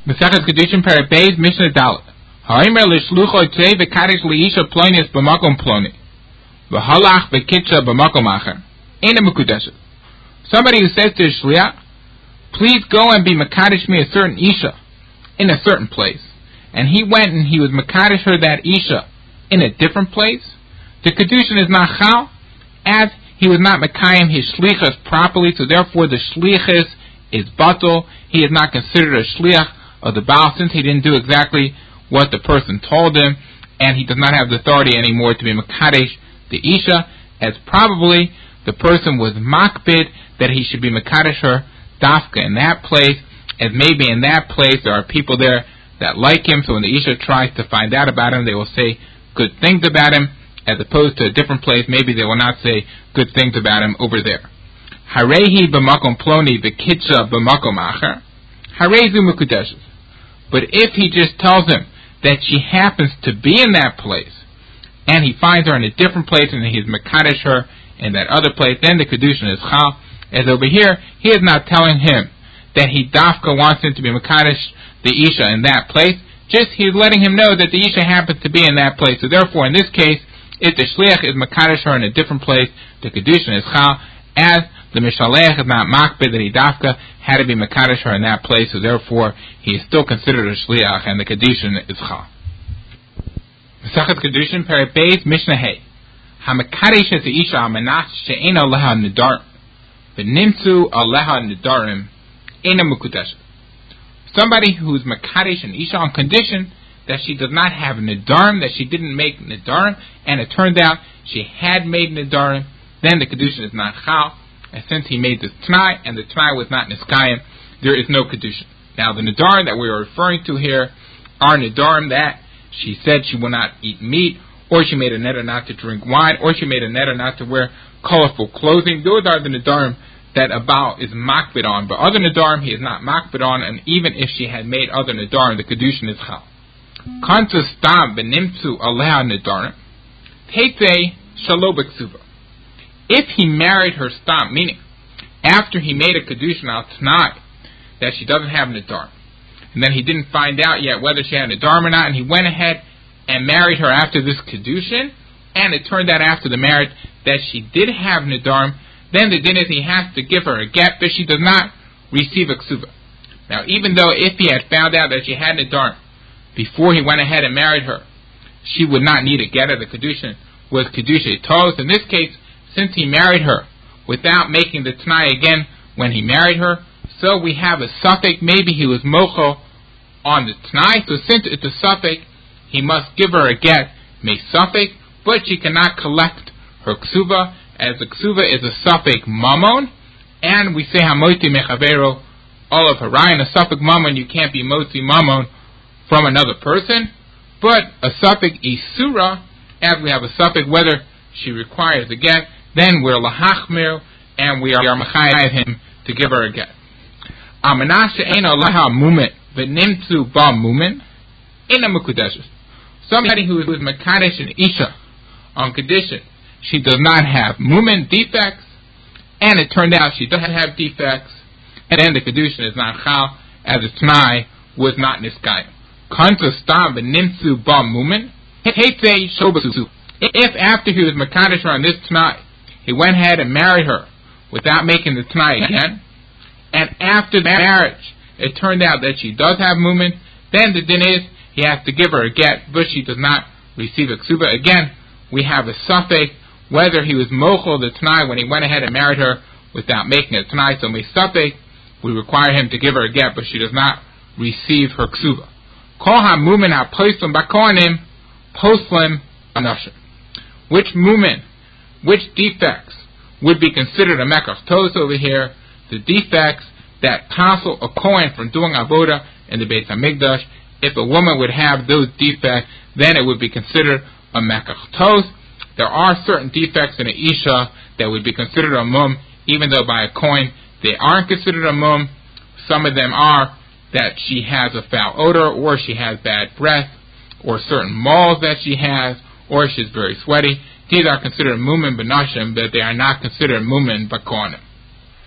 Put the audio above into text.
Mesechet Kedushin Perek Beis Mishnah Dalet. Ha'omer l'shlucho tzei v'kadesh li'isha plonis b'makom ploni v'halach v'kitcha b'makom acher ena mekudeshet. Somebody who says to his shliach, please go and be mekadesh me a certain isha in a certain place, and he went and he was mekadesh her that isha in a different place, the kedushin is not chal, as he was not mekayim his shlichus properly, so therefore the shlichus is batul. He is not considered a shliach of the Baal, since he didn't do exactly what the person told him, and he does not have the authority anymore to be mekadesh the isha, as probably the person was makbid that he should be mekadesh her dafka in that place, as maybe in that place there are people there that like him, so when the isha tries to find out about him, they will say good things about him, as opposed to a different place, maybe they will not say good things about him over there. Harehi b'makom ploni v'kitcha b'makom acher, harezu mekudeshes. But if he just tells him that she happens to be in that place, and he finds her in a different place, and he's mekadesh her in that other place, then the kedushin is chal. As over here, he is not telling him that he dafka wants him to be mekadesh the isha in that place. Just he's letting him know that the isha happens to be in that place. So therefore, in this case, if the shliach is mekadesh her in a different place, the kedushin is chal, as the mishalech is not makbid that he dafka had to be mekadesh her in that place, so therefore he is still considered a shliach, and the kedushin is chal. Mesechet Kedushin Perek Beis Mishnah Hey. Hamekadesh es isha amenas she'ena leha nidar v'nimtzu aleha nidarim ena mekudesh. Somebody who's mekadesh an isha on condition that she does not have nidarim, that she didn't make nidarim, and it turned out she had made nidarim, then the kedushin is not chal. And since he made this t'nai, and the t'nai was not niskayim, there is no kedushin. Now the nidarim that we are referring to here are nidarim that she said she will not eat meat, or she made a neder not to drink wine, or she made a neder not to wear colorful clothing. Those are the nidarim that a Baal is makbid on. But other nidarim he is not makbid on, and even if she had made other nidarim, the kedushin is chal. Kanta stam benimtzu aleha nidarim teitei shalo b'ksuva. If he married her stam, meaning after he made a kedushin al t'nai that she doesn't have nidarim, and then he didn't find out yet whether she had nidarim or not, and he went ahead and married her after this kedushin, and it turned out after the marriage that she did have nidarim, then the din is he has to give her a get, but she does not receive a ksuva. Now, even though if he had found out that she had nidarim before he went ahead and married her, she would not need a get, of the kedushin was kedusha tos. In this case, since he married her without making the t'nai again when he married her, so we have a suffix, maybe he was mocho on the t'nai, so since it's a suffix, he must give her a get, me suffix, but she cannot collect her ksuva, as the ksuva is a suffix mamon, and we say hamoti mechavero all of harayin, a suffix mamon, you can't be motzi mamon from another person, but a suffix isura, as we have a suffix whether she requires a get, then we're lahachmir, and we are mechayev him to give her a get. Amanashe ena laha mumen v'nimtzu ba mumen ena mekudeshes. Somebody who is mekadesh an isha on condition she does not have mumen defects, and it turned out she doesn't have defects, and then the kedushin is not chal, as the t'nai was not niskayim. Kanta stam v'nimtzu ba mumen heitei shobasu. If after he was mekadesh her on this t'nai, he went ahead and married her without making the t'nai again, and after the marriage it turned out that she does have mumen, then the din is he has to give her a get, but she does not receive a ksuba. Again, we have a suffix whether he was mochel the t'nai when he went ahead and married her without making a t'nai, so me suffix, we require him to give her a get, but she does not receive her ksuba. Kol ha-mumen ha-poslim bakonim poslim anashim. Which mumen, which defects would be considered a mekach tos over here? The defects that tassel a kohen from doing avoda in the Beit HaMikdash. If a woman would have those defects, then it would be considered a mekach tos. There are certain defects in an isha that would be considered a mum, even though by a kohen they aren't considered a mum. Some of them are that she has a foul odor, or she has bad breath, or certain moles that she has, or she's very sweaty. These are considered mumen b'nashim, but they are not considered mumen b'kohanim.